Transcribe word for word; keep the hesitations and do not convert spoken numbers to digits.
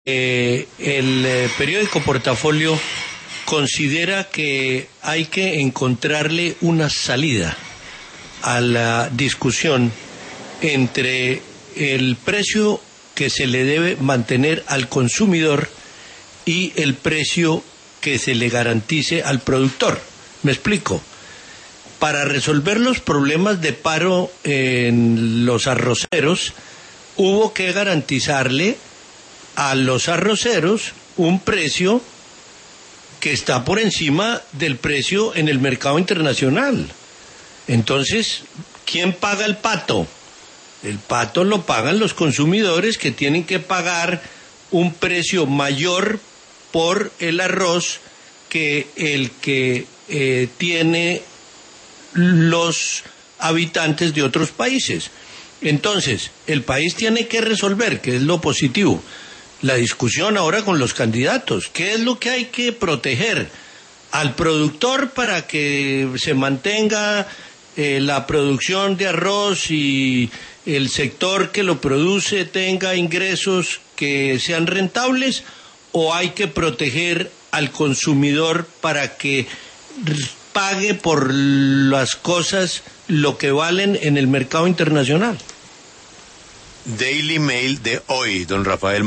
Eh, el eh, periódico Portafolio considera que hay que encontrarle una salida a la discusión entre el precio que se le debe mantener al consumidor y el precio que se le garantice al productor. Me explico. Para resolver los problemas de paro en los arroceros, hubo que garantizarle a los arroceros un precio que está por encima del precio en el mercado internacional. Entonces, ¿quién paga el pato? El pato lo pagan los consumidores, que tienen que pagar un precio mayor por el arroz que el que eh, tiene los habitantes de otros países. Entonces, el país tiene que resolver, que es lo positivo, la discusión ahora con los candidatos. ¿Qué es lo que hay que proteger? Al productor para que se mantenga eh, la producción de arroz y el sector que lo produce tenga ingresos que sean rentables, o hay que proteger al consumidor para que pague por las cosas lo que valen en el mercado internacional. Daily Mail de hoy, don Rafael